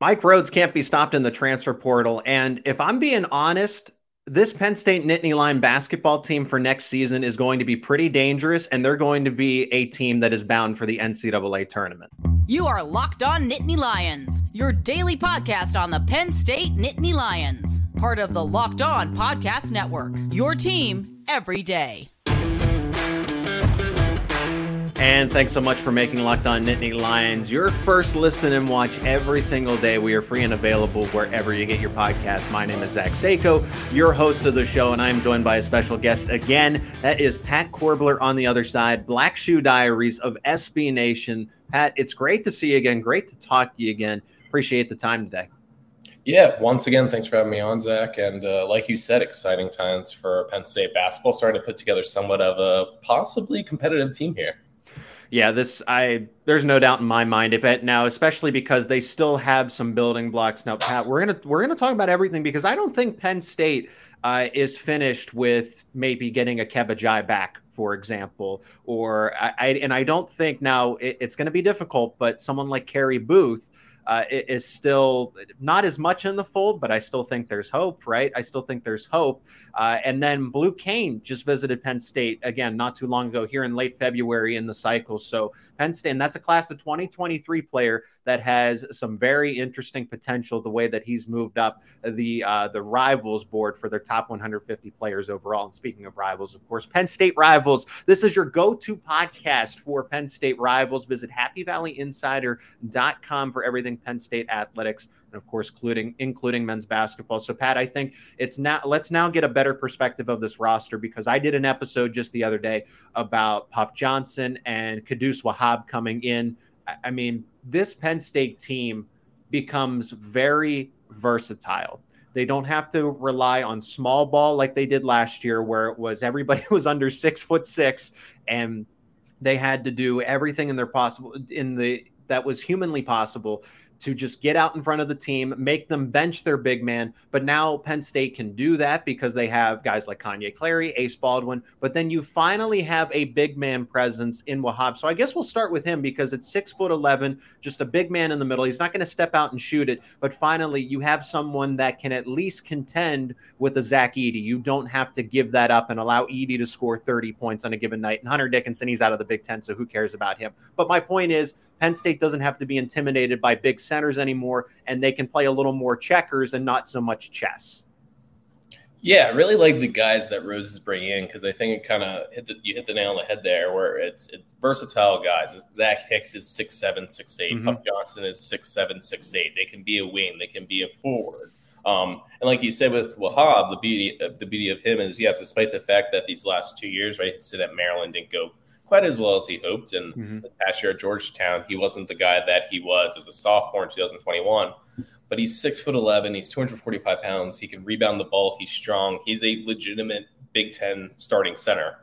Mike Rhodes can't be stopped in the transfer portal. And if I'm being honest, this Penn State Nittany Lion basketball team for next season is going to be pretty dangerous, and they're going to be a team that is bound for the NCAA tournament. You are Locked On Nittany Lions, your daily podcast on the Penn State Nittany Lions, part of the Locked On Podcast Network, your team every day. And thanks so much for making Locked On Nittany Lions your first listen and watch every single day. We are free and available wherever you get your podcast. My name is Zach Sako, your host of the show, and I'm joined by a special guest again. That is Pat Corbler on the other side, Black Shoe Diaries of SB Nation. Pat, it's great to see you again. Great to talk to you again. Appreciate the time today. Yeah, once again, thanks for having me on, Zach. And like you said, exciting times for Penn State basketball, starting to put together somewhat of a possibly competitive team here. Yeah, there's no doubt in my mind if it now, especially because they still have some building blocks. Now, Pat, we're gonna talk about everything because I don't think Penn State is finished with maybe getting a Keba Jai back, for example, or I don't think now it's going to be difficult, but someone like Kerry Booth is still not as much in the fold, but I still think there's hope, right? I still think there's hope. And then Blue Kane just visited Penn State again not too long ago here in late February in the cycle. So Penn State, and that's a class of 2023 player that has some very interesting potential the way that he's moved up the Rivals board for their top 150 players overall. And speaking of Rivals, of course, Penn State Rivals, this is your go-to podcast for Penn State Rivals. Visit happyvalleyinsider.com for everything Penn State athletics, and of course, including men's basketball. So, Pat, I think let's now get a better perspective of this roster because I did an episode just the other day about Puff Johnson and Qudus Wahab coming in. I mean, this Penn State team becomes very versatile. They don't have to rely on small ball like they did last year, where it was everybody was under 6'6", and they had to do everything that was humanly possible to just get out in front of the team, make them bench their big man. But now Penn State can do that because they have guys like Kanye Clary, Ace Baldwin, but then you finally have a big man presence in Wahab. So I guess we'll start with him because it's 6'11", just a big man in the middle. He's not going to step out and shoot it, but finally you have someone that can at least contend with a Zach Edey. You don't have to give that up and allow Edey to score 30 points on a given night. And Hunter Dickinson, he's out of the Big Ten, so who cares about him? But my point is, Penn State doesn't have to be intimidated by big centers anymore, and they can play a little more checkers and not so much chess. Yeah, I really like the guys that Rose is bringing in because I think it kind of you hit the nail on the head there where it's versatile guys. Zach Hicks is 6'7", 6'8". Mm-hmm. Puff Johnson is 6'7", 6'8". They can be a wing. They can be a forward. And like you said with Wahab, the beauty of him is, yes, despite the fact that these last 2 years, right, he said that Maryland didn't go quite as well as he hoped. And this past year at Georgetown, he wasn't the guy that he was as a sophomore in 2021. But he's 6'11", he's 245 pounds. He can rebound the ball. He's strong. He's a legitimate Big Ten starting center.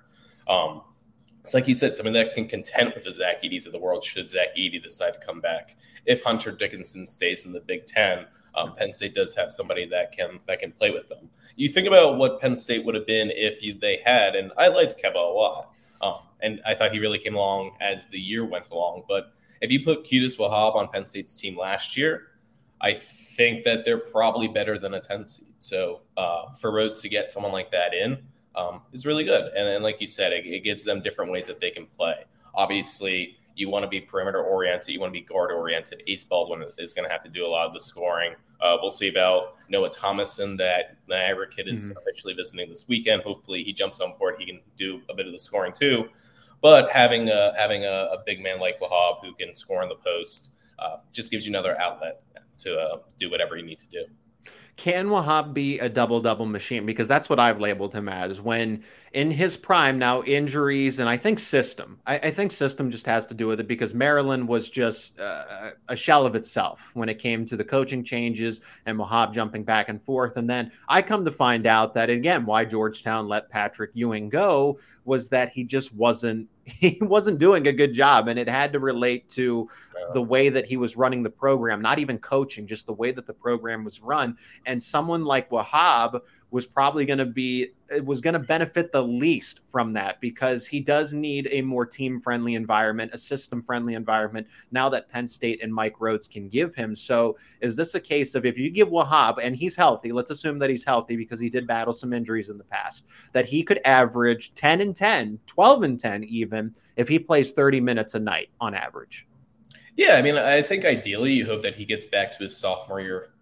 It's like you said, something that can contend with the Zach Edeys of the world should Zach Edey decide to come back. If Hunter Dickinson stays in the Big Ten, Penn State does have somebody that can play with them. You think about what Penn State would have been if they had, and I liked Keba a lot. And I thought he really came along as the year went along. But if you put Qudus Wahab on Penn State's team last year, I think that they're probably better than a 10 seed. So for Rhodes to get someone like that in is really good. And like you said, it gives them different ways that they can play. Obviously, you want to be perimeter oriented. You want to be guard oriented. Ace Baldwin is going to have to do a lot of the scoring. We'll see about Noah Thomason, that Niagara kid is officially visiting this weekend. Hopefully he jumps on board. He can do a bit of the scoring too. But having a big man like Wahab who can score in the post just gives you another outlet to do whatever you need to do. Can Wahab be a double-double machine? Because that's what I've labeled him as. When in his prime, now injuries, and I think system. I think system just has to do with it because Maryland was just a shell of itself when it came to the coaching changes and Wahab jumping back and forth. And then I come to find out that, again, why Georgetown let Patrick Ewing go was that he just wasn't doing a good job. And it had to relate to the way that he was running the program, not even coaching, just the way that the program was run. And someone like Wahab was probably going to benefit the least from that, because he does need a more team-friendly environment, a system-friendly environment, now that Penn State and Mike Rhoades can give him. So is this a case of, if you give Wahab, and he's healthy, let's assume that he's healthy because he did battle some injuries in the past, that he could average 10 and 10, 12 and 10 even, if he plays 30 minutes a night on average? Yeah, I mean, I think ideally you hope that he gets back to his sophomore year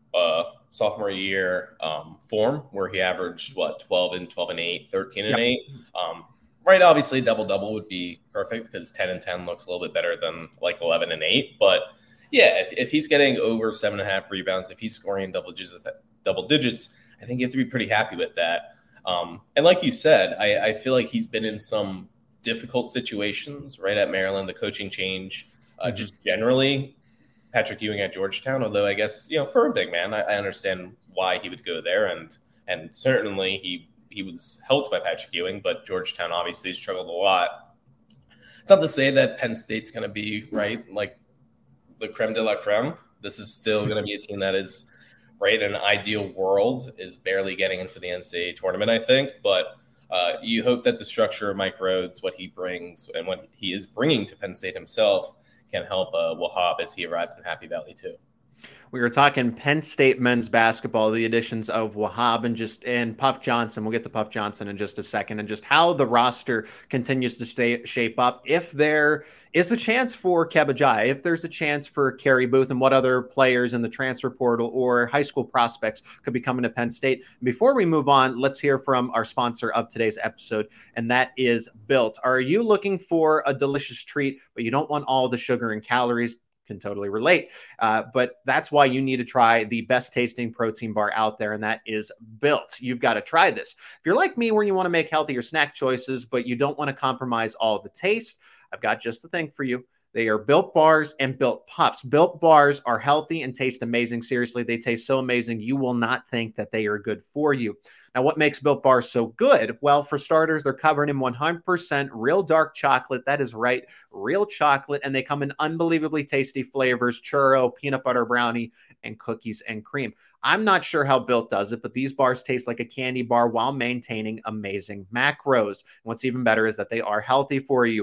form, where he averaged 12 and 8, 13 and 8. Right, obviously double would be perfect, because 10 and 10 looks a little bit better than like 11 and 8. But yeah, if he's getting over 7.5 rebounds, if he's scoring double digits, I think you have to be pretty happy with that. And like you said, I feel like he's been in some difficult situations right at Maryland, the coaching change, just generally. Patrick Ewing at Georgetown, although I guess, for a big man, I understand why he would go there, and certainly he was helped by Patrick Ewing, but Georgetown obviously struggled a lot. It's not to say that Penn State's going to be like the creme de la creme. This is still going to be a team that is, right, in an ideal world, is barely getting into the NCAA tournament, I think. But you hope that the structure of Mike Rhoades, what he brings and what he is bringing to Penn State himself, can help Wahab as he arrives in Happy Valley too. We were talking Penn State men's basketball, the additions of Wahab and Puff Johnson. We'll get to Puff Johnson in just a second, and just how the roster continues to shape up. If there is a chance for Keba Jai, if there's a chance for Kerry Booth, and what other players in the transfer portal or high school prospects could be coming to Penn State. Before we move on, let's hear from our sponsor of today's episode, and that is Built. Are you looking for a delicious treat, but you don't want all the sugar and calories? Can totally relate. But that's why you need to try the best tasting protein bar out there, and that is Built. You've got to try this. If you're like me, where you want to make healthier snack choices, but you don't want to compromise all the taste, I've got just the thing for you. They are Built Bars and Built Puffs. Built Bars are healthy and taste amazing. Seriously, they taste so amazing, you will not think that they are good for you. Now, what makes Built Bars so good? Well, for starters, they're covered in 100% real dark chocolate. That is right, real chocolate. And they come in unbelievably tasty flavors: churro, peanut butter brownie, and cookies and cream. I'm not sure how Built does it, but these bars taste like a candy bar while maintaining amazing macros. And what's even better is that they are healthy for you.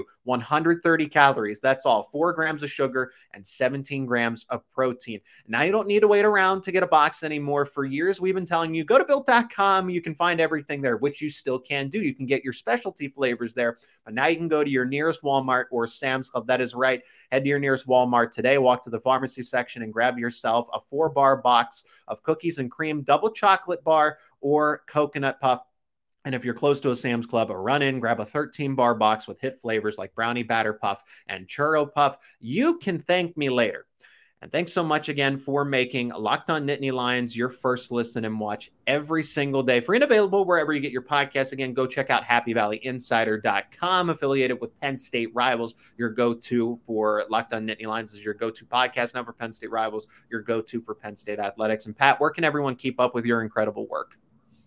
130 calories, that's all. 4 grams of sugar and 17 grams of protein. Now you don't need to wait around to get a box anymore. For years, we've been telling you, go to Built.com. You can find everything there, which you still can do. You can get your specialty flavors there, but now you can go to your nearest Walmart or Sam's Club. That is right. Head to your nearest Walmart today, walk to the pharmacy section, and grab yourself a 4-bar box of cookies and cream, double chocolate bar, or coconut puff. And if you're close to a Sam's Club, run in, grab a 13-bar box with hit flavors like brownie batter puff and churro puff. You can thank me later. And thanks so much again for making Locked On Nittany Lions your first listen and watch every single day. Free and available wherever you get your podcasts. Again, go check out HappyValleyInsider.com, affiliated with Penn State Rivals, your go-to for Locked On Nittany Lions is your go-to podcast. Now for Penn State Rivals, your go-to for Penn State athletics. And Pat, where can everyone keep up with your incredible work?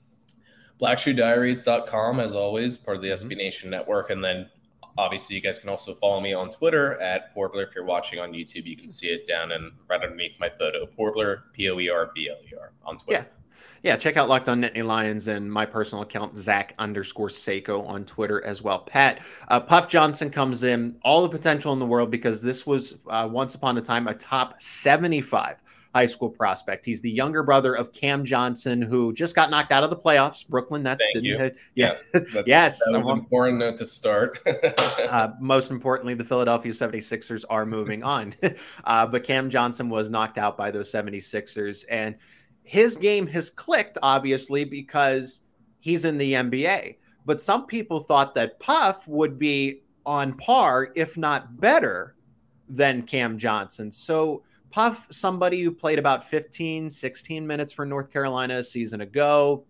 BlackShoeDiaries.com, as always, part of the SB Nation network. And then obviously, you guys can also follow me on Twitter at Porbler. If you're watching on YouTube, you can see it down and right underneath my photo. Porbler, Poerbler on Twitter. Yeah. Check out Locked On Nittany Lions and my personal account, Zach_Seiko on Twitter as well. Pat, Puff Johnson comes in, all the potential in the world, because this was once upon a time a top 75 high school prospect. He's the younger brother of Cam Johnson, who just got knocked out of the playoffs. Brooklyn Nets Thank you. hit. Yes. Yes. That was an important note to start. Most importantly, the Philadelphia 76ers are moving on. But Cam Johnson was knocked out by those 76ers. And his game has clicked, obviously, because he's in the NBA. But some people thought that Puff would be on par, if not better, than Cam Johnson. So Puff, somebody who played about 15, 16 minutes for North Carolina a season ago,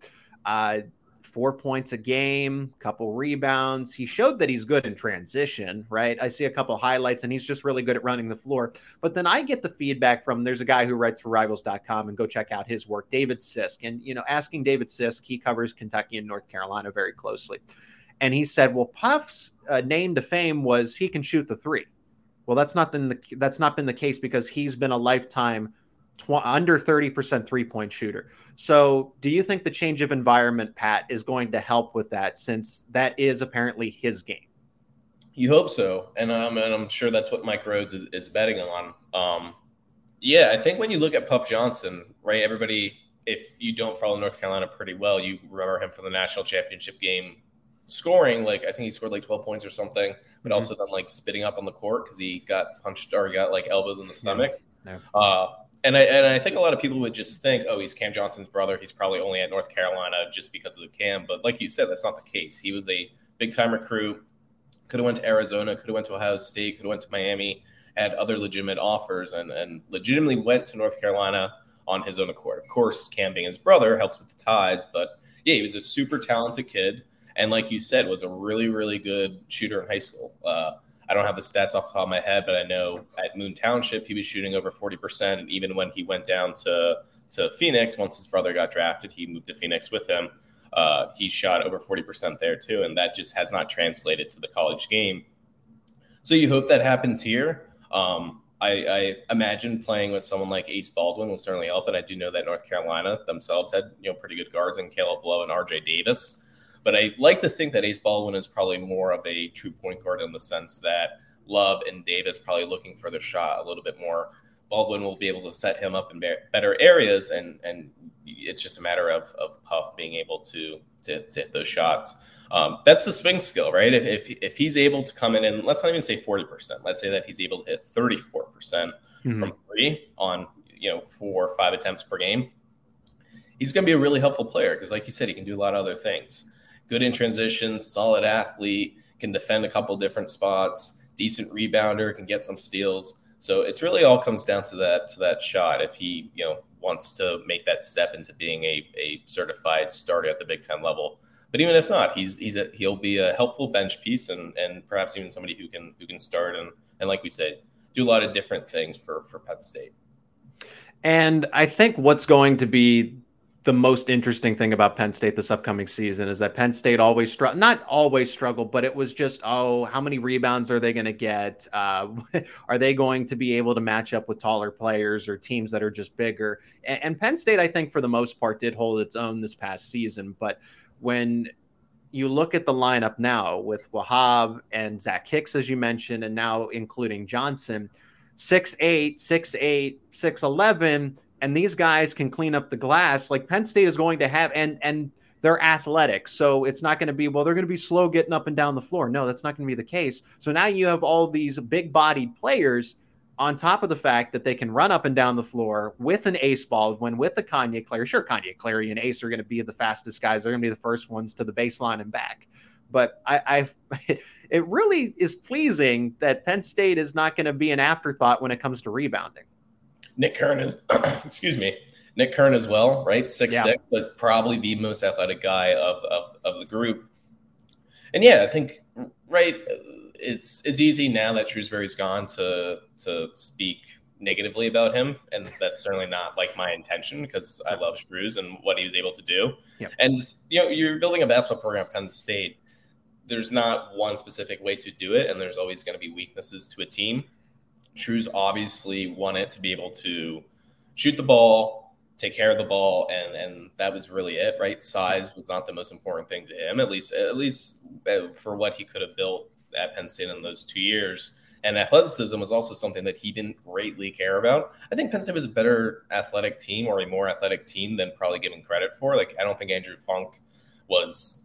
4 points a game, couple rebounds. He showed that he's good in transition, right? I see a couple highlights, and he's just really good at running the floor. But then I get the feedback from, there's a guy who writes for Rivals.com, and go check out his work, David Sisk. And, asking David Sisk, he covers Kentucky and North Carolina very closely. And he said, well, Puff's name to fame was he can shoot the three. Well, that's not been the case, because he's been a lifetime under 30% 3-point shooter. So do you think the change of environment, Pat, is going to help with that, since that is apparently his game? You hope so. And I'm sure that's what Mike Rhodes is betting on. Yeah, I think when you look at Puff Johnson, right, everybody, if you don't follow North Carolina pretty well, you remember him from the national championship game scoring, like, I think he scored like 12 points or something, but also then like spitting up on the court because he got punched or got like elbowed in the stomach. And I think a lot of people would just think, oh, he's Cam Johnson's brother, he's probably only at North Carolina just because of the Cam. But like you said, that's not the case. He was a big-time recruit, could have went to Arizona, could have went to Ohio State, could have went to Miami, had other legitimate offers, and legitimately went to North Carolina on his own accord. Of course, Cam being his brother helps with the ties, but yeah, he was a super talented kid. And like you said, was a really, really good shooter in high school. I don't have the stats off the top of my head, but I know at Moon Township, he was shooting over 40%. And even when he went down to Phoenix, once his brother got drafted, he moved to Phoenix with him. He shot over 40% there too. And that just has not translated to the college game. So you hope that happens here. I imagine playing with someone like Ace Baldwin will certainly help. And I do know that North Carolina themselves had, pretty good guards in Caleb Lowe and RJ Davis. But I like to think that Ace Baldwin is probably more of a true point guard in the sense that Love and Davis probably looking for the shot a little bit more. Baldwin will be able to set him up in better areas, and it's just a matter of Puff being able to hit those shots. That's the swing skill, right? If he's able to come in and let's not even say 40%, let's say that he's able to hit 34% from three on 4 or 5 attempts per game, he's going to be a really helpful player because, like you said, he can do a lot of other things. Good in transition, solid athlete, can defend a couple different spots, decent rebounder, can get some steals. So it's really all comes down to that shot. If he wants to make that step into being a certified starter at the Big Ten level, but even if not, he'll be a helpful bench piece and perhaps even somebody who can start and like we said, do a lot of different things for Penn State. And I think what's going to be the most interesting thing about Penn State this upcoming season is that Penn State not always struggled, but it was just, how many rebounds are they going to get? Are they going to be able to match up with taller players or teams that are just bigger? And Penn State, I think for the most part, did hold its own this past season. But when you look at the lineup now with Wahab and Zach Hicks, as you mentioned, and now including Johnson, 6'8", 6'8", 6'11", and these guys can clean up the glass, like Penn State is going to have, and they're athletic. So it's not going to be, they're going to be slow getting up and down the floor. No, that's not going to be the case. So now you have all these big bodied players on top of the fact that they can run up and down the floor with an Ace Baldwin, with the Kanye Clary. Sure, Kanye Clary and Ace are going to be the fastest guys. They're going to be the first ones to the baseline and back. But it really is pleasing that Penn State is not going to be an afterthought when it comes to rebounding. Nick Kern is, Nick Kern as well, right? 6'6", but probably the most athletic guy of the group. And yeah, I think, right, it's easy now that Shrewsbury's gone to speak negatively about him, and that's certainly not like my intention because I love Shrews and what he was able to do. Yep. And you're building a basketball program at Penn State. There's not one specific way to do it, and there's always going to be weaknesses to a team. Shrews obviously wanted to be able to shoot the ball, take care of the ball, and that was really it, right? Size was not the most important thing to him, at least for what he could have built at Penn State in those 2 years. And athleticism was also something that he didn't greatly care about. I think Penn State was a better athletic team or a more athletic team than probably given credit for. Like, I don't think Andrew Funk was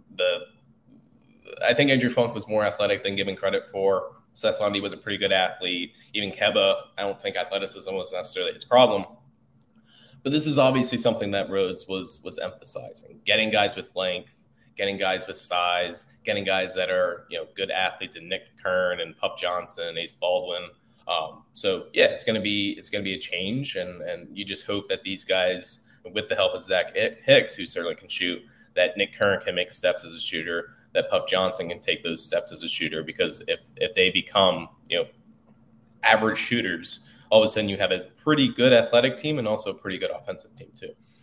I think Andrew Funk was more athletic than given credit for. Seth Lundy was a pretty good athlete. Even Keba, I don't think athleticism was necessarily his problem. But this is obviously something that Rhodes was emphasizing. Getting guys with length, getting guys with size, getting guys that are good athletes in Nick Kern and Puff Johnson and Ace Baldwin. So yeah, it's gonna be a change, and you just hope that these guys, with the help of Zach Hicks, who certainly can shoot, that Nick Kern can make steps as a shooter, that Puff Johnson can take those steps as a shooter, because if they become average shooters, all of a sudden you have a pretty good athletic team and also a pretty good offensive team too.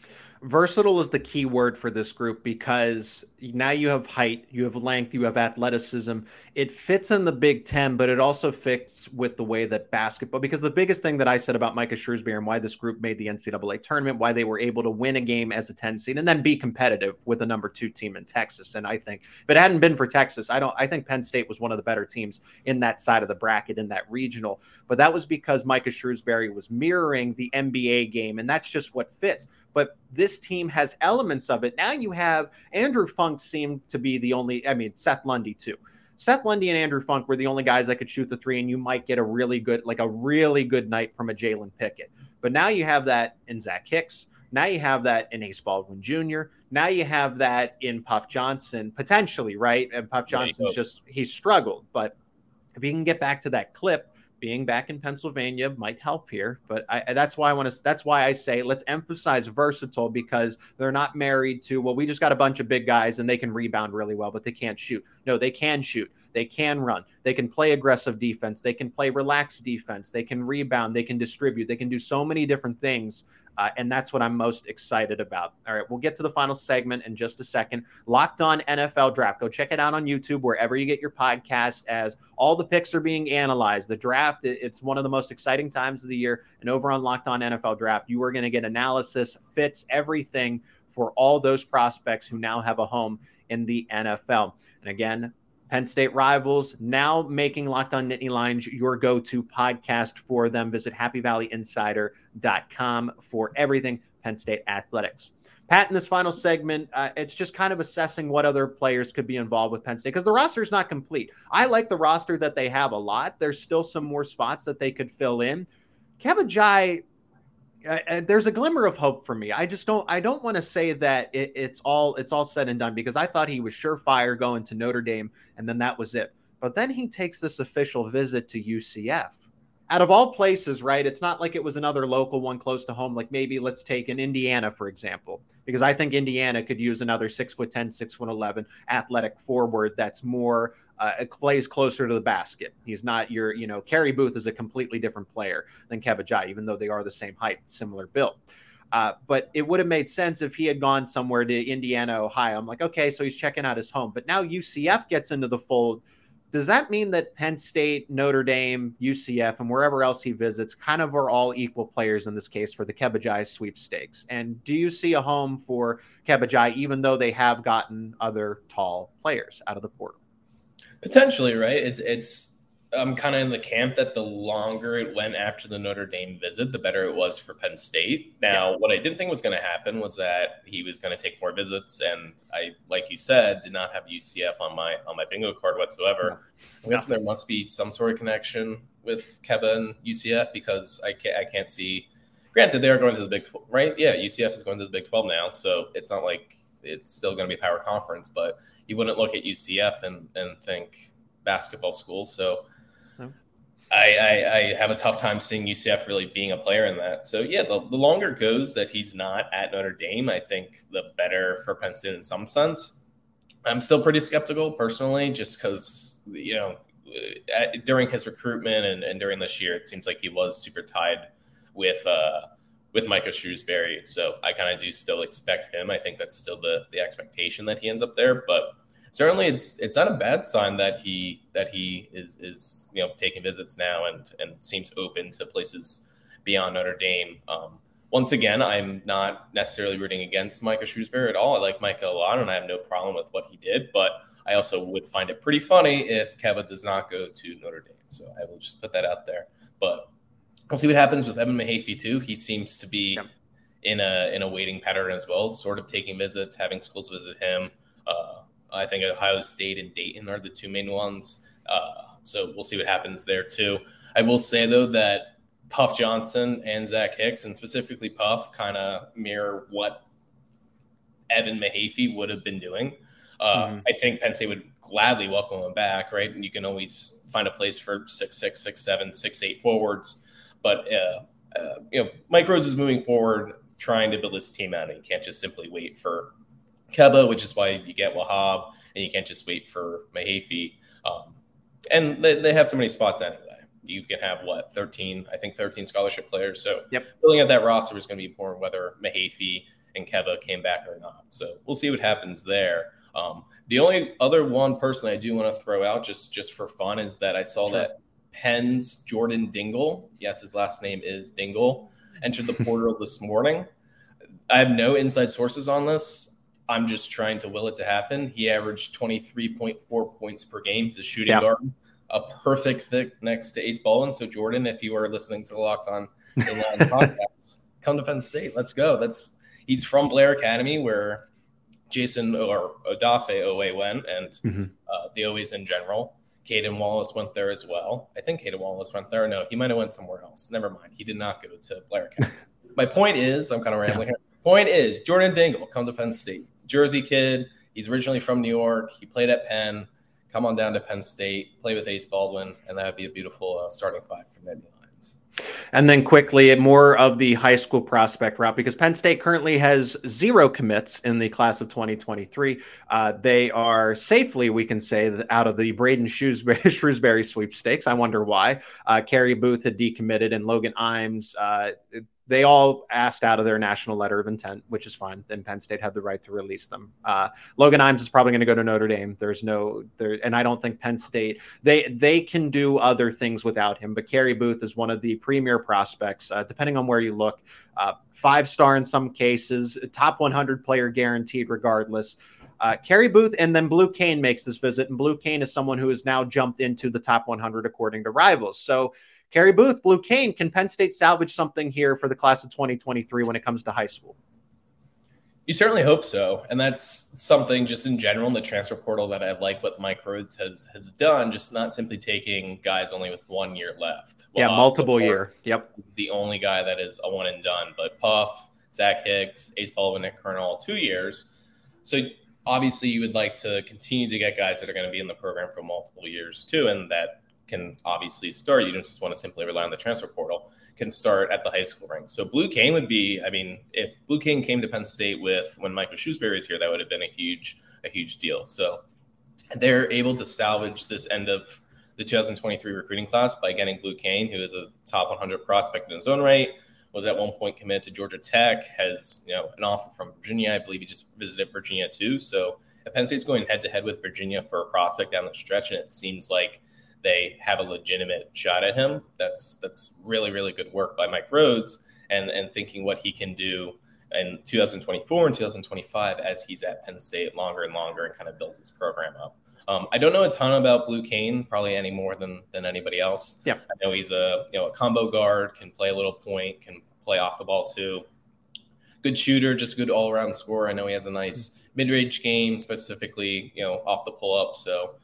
Versatile is the key word for this group because now you have height, you have length, you have athleticism. It fits in the Big Ten, but it also fits with the way that basketball, because the biggest thing that I said about Micah Shrewsbury and why this group made the NCAA tournament, why they were able to win a game as a 10 seed and then be competitive with the number 2 team in Texas. And I think if it hadn't been for Texas, I think Penn State was one of the better teams in that side of the bracket, in that regional. But that was because Micah Shrewsbury was mirroring the NBA game, and that's just what fits. But this team has elements of it. Now you have Andrew Funk seemed to be the only, Seth Lundy too. Seth Lundy and Andrew Funk were the only guys that could shoot the three, and you might get a really good night from a Jalen Pickett. But now you have that in Zach Hicks. Now you have that in Ace Baldwin Jr. Now you have that in Puff Johnson, potentially, right? And Puff Johnson's he's struggled. But if he can get back to that clip, being back in Pennsylvania might help here, but that's why I say let's emphasize versatile, because they're not married to, well, we just got a bunch of big guys and they can rebound really well, but they can't shoot. No, they can shoot. They can run. They can play aggressive defense. They can play relaxed defense. They can rebound. They can distribute. They can do so many different things. And that's what I'm most excited about. All right, we'll get to the final segment in just a second. Locked On NFL Draft. Go check it out on YouTube, wherever you get your podcasts, as all the picks are being analyzed. The draft, it's one of the most exciting times of the year. And over on Locked On NFL Draft, you are going to get analysis, fits, everything for all those prospects who now have a home in the NFL. And again, Penn State rivals now making Locked On Nittany Lions your go-to podcast for them. Visit happyvalleyinsider.com for everything Penn State athletics. Pat, in this final segment, it's just kind of assessing what other players could be involved with Penn State, because the roster is not complete. I like the roster that they have a lot. There's still some more spots that they could fill in. Keba Jai, there's a glimmer of hope for me. I don't want to say that it's all said and done, because I thought he was surefire going to Notre Dame, and then that was it. But then he takes this official visit to UCF. Out of all places, right? It's not like it was another local one close to home. Like maybe let's take in Indiana, for example, because I think Indiana could use another 6'10", 6'11" athletic forward that's more plays closer to the basket. He's not your, Kerry Booth is a completely different player than Keba Jai, even though they are the same height, similar build. But it would have made sense if he had gone somewhere to Indiana, Ohio. I'm like, okay, so he's checking out his home. But now UCF gets into the fold. Does that mean that Penn State, Notre Dame, UCF, and wherever else he visits kind of are all equal players in this case for the Keba Jai sweepstakes? And do you see a home for Keba Jai, even though they have gotten other tall players out of the portal? Potentially, right? I'm kind of in the camp that the longer it went after the Notre Dame visit, the better it was for Penn State. Now, What I didn't think was going to happen was that he was going to take more visits, and I, like you said, did not have UCF on my bingo card whatsoever. I'm guessing there must be some sort of connection with Keba and UCF, because I can't see. Granted, they are going to the Big 12, right? Yeah, UCF is going to the Big 12 now, so it's not like it's still going to be a power conference, but you wouldn't look at UCF and think basketball school. So I have a tough time seeing UCF really being a player in that. So, yeah, the longer it goes that he's not at Notre Dame, I think the better for Penn State in some sense. I'm still pretty skeptical personally, just because, during his recruitment and during this year, it seems like he was super tied with Micah Shrewsbury. So I kind of do still expect him. I think that's still the expectation that he ends up there. But certainly it's not a bad sign that he is taking visits now and seems open to places beyond Notre Dame. Once again, I'm not necessarily rooting against Micah Shrewsbury at all. I like Micah a lot, and I have no problem with what he did. But I also would find it pretty funny if Keba does not go to Notre Dame. So I will just put that out there. But we'll see what happens with Evan Mahaffey too. He seems to be in a waiting pattern as well, sort of taking visits, having schools visit him. I think Ohio State and Dayton are the two main ones. So we'll see what happens there too. I will say though that Puff Johnson and Zach Hicks, and specifically Puff, kind of mirror what Evan Mahaffey would have been doing. I think Penn State would gladly welcome him back, right? And you can always find a place for 6'6", 6'7", 6'8" forwards. But Mike Rose is moving forward, trying to build his team out, and you can't just simply wait for Keba, which is why you get Wahab, and you can't just wait for Mahaffey. And they have so many spots anyway. You can have 13 scholarship players. So building out that roster is going to be important, whether Mahaffey and Keva came back or not. So we'll see what happens there. The only other one person I do want to throw out just for fun is that I saw that Penn's Jordan Dingle, yes, his last name is Dingle, entered the portal this morning. I have no inside sources on this. I'm just trying to will it to happen. He averaged 23.4 points per game. He's a shooting guard, a perfect fit next to Ace Baldwin. So Jordan, if you are listening to the Locked On Inline podcast, come to Penn State. Let's go. He's from Blair Academy, where Jason or Odafe Owe went, and the Owe's in general. Caden Wallace went there as well. I think Caden Wallace went there. No, he might have went somewhere else. Never mind. He did not go to Blair Academy. My point is, I'm kind of rambling here. Point is, Jordan Dingle, come to Penn State. Jersey kid. He's originally from New York. He played at Penn. Come on down to Penn State, play with Ace Baldwin, and that would be a beautiful starting five for Nittany Lions. And then quickly, more of the high school prospect route, because Penn State currently has 0 commits in the class of 2023. They are safely, we can say, out of the Braden Shrewsbury sweepstakes. I wonder why. Kerry Booth had decommitted, and Logan Imes, they all asked out of their national letter of intent, which is fine. Then Penn State had the right to release them. Logan Imes is probably going to go to Notre Dame. And I don't think Penn State, they can do other things without him. But Kerry Booth is one of the premier prospects, depending on where you look. 5-star in some cases, top 100 player guaranteed regardless. Kerry Booth, and then Blue Cane makes this visit. And Blue Cane is someone who has now jumped into the top 100 according to Rivals. So Kerry Booth, Blue Cane, can Penn State salvage something here for the class of 2023 when it comes to high school? You certainly hope so. And that's something just in general in the transfer portal that I like what Mike Rhodes has done, just not simply taking guys only with 1 year left. Well, multiple year. Yep. The only guy that is a one and done, but Puff, Zach Hicks, Ace Baldwin, Nick Colonel, 2 years. So obviously you would like to continue to get guys that are going to be in the program for multiple years too. And that can obviously start. You don't just want to simply rely on the transfer portal, can start at the high school rank. So Blue Cane would be, if Blue Cane came to Penn State when Michael Shrewsbury was here, that would have been a huge deal. So they're able to salvage this end of the 2023 recruiting class by getting Blue Cane, who is a top 100 prospect in his own right, was at one point committed to Georgia Tech, has an offer from Virginia. I believe he just visited Virginia too. So Penn State's going head to head with Virginia for a prospect down the stretch, and it seems like they have a legitimate shot at him. That's really, really good work by Mike Rhodes and thinking what he can do in 2024 and 2025 as he's at Penn State longer and longer and kind of builds his program up. I don't know a ton about Blue Cane, probably any more than anybody else. Yeah, I know he's a combo guard, can play a little point, can play off the ball too. Good shooter, just good all around scorer. I know he has a nice mid-range game, specifically off the pull up. So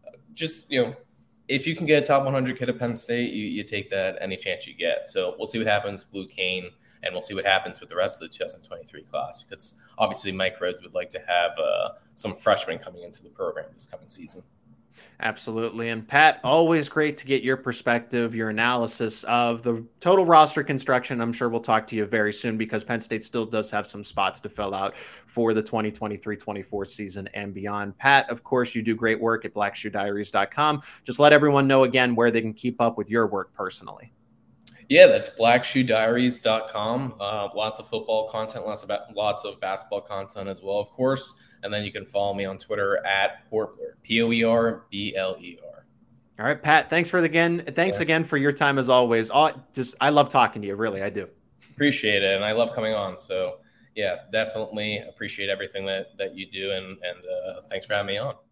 just if you can get a top 100 kid at Penn State, you take that any chance you get. So we'll see what happens, Blue Cane, and we'll see what happens with the rest of the 2023 class, because obviously Mike Rhodes would like to have some freshmen coming into the program this coming season. Absolutely. And Pat, always great to get your perspective, your analysis of the total roster construction. I'm sure we'll talk to you very soon because Penn State still does have some spots to fill out for the 2023-24 season and beyond. Pat, of course, you do great work at blackshoediaries.com. Just let everyone know again where they can keep up with your work personally. Yeah, that's blackshoediaries.com. Lots of football content, lots of basketball content as well, of course. And then you can follow me on Twitter at Poerbler, Poerbler. All right, Pat, thanks again for your time as always. I love talking to you, really, I do. Appreciate it, and I love coming on. So, yeah, definitely appreciate everything that you do, and thanks for having me on.